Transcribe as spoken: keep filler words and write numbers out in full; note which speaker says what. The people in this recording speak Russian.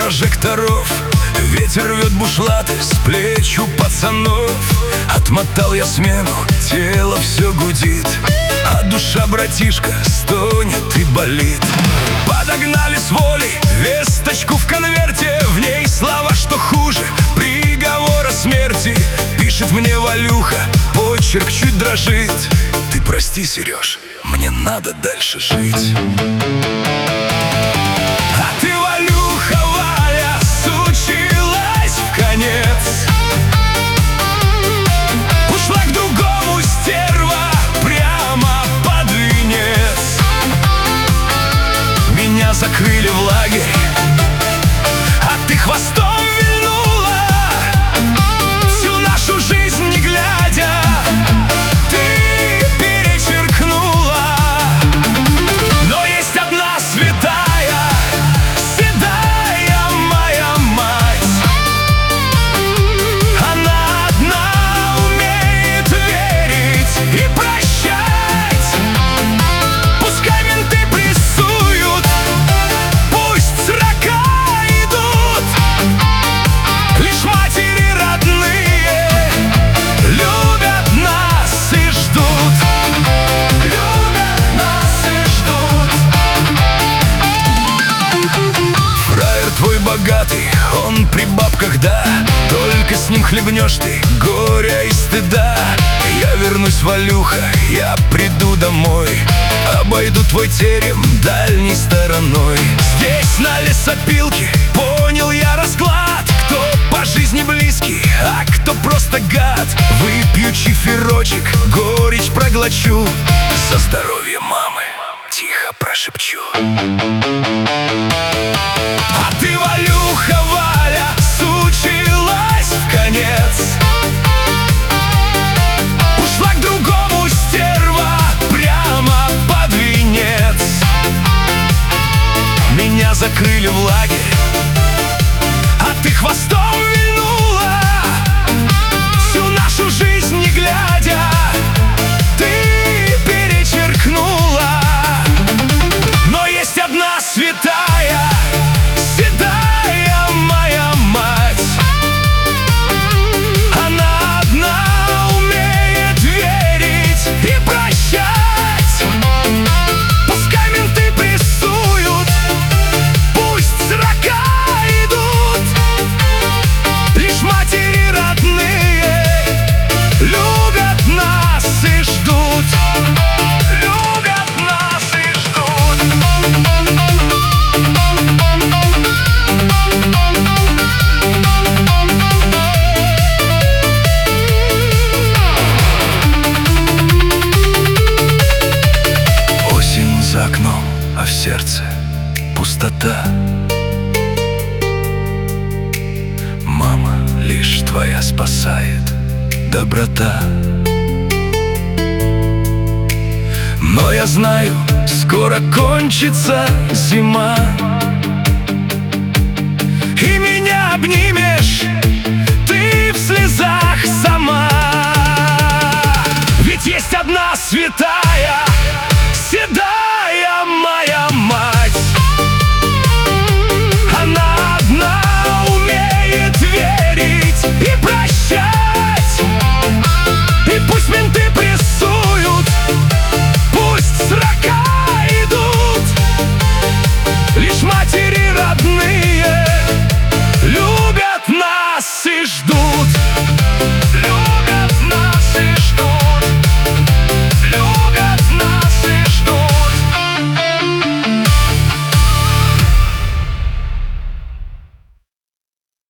Speaker 1: прожекторов. Ветер рвет бушлаты с плеч у пацанов. Отмотал я смену, тело все гудит, а душа, братишка, стонет и болит. Подогнали с волей весточку в конверте, в ней слова, что хуже приговора смерти. Пишет мне Валюха, почерк чуть дрожит: ты прости, Сереж, мне надо дальше жить. А ты, Валюха, Валя, сучилась в конец, ушла к другому, стерва, прямо под венец. Меня закрыли в лагерь, а ты хвостом вильнула, всю нашу жизнь не глядя ты перечеркнула. Но есть одна святая, седая моя мать. Она одна умеет верить и прощать. Пускай менты прессуют, пусть срока идут, лишь матери родные любят нас и ждут. Любят нас и ждут. Фраер твой богатый, он при бабках, да, только с ним хлебнешь ты горя и стыда. Я вернусь, Валюха, я приду домой, обойду твой терем дальней стороной. Здесь на лесопилке понял я расклад: кто по жизни близкий, а кто просто гад. Выпью чиферочек, горечь проглочу, за здоровье мамы тихо прошепчу. А ты, Валюха, Валя, сучилась в конец, ушла к другому, стерва, прямо под венец. Меня закрыли в лагерь, а ты хвостом вильнула, всю нашу жизнь не глядя ты перечеркнула. Но есть одна святая, седая моя мать. Она одна умеет верить и прощать. Пускай менты прессуют, пусть срока идут, лишь матери родные любят нас и ждут. Любят нас и ждут. Осень за окном, а в сердце пустота. Мама, лишь твоя спасает доброта. Но я знаю, скоро кончится зима, и меня обнимешь ты в слезах сама. Ведь есть одна святая,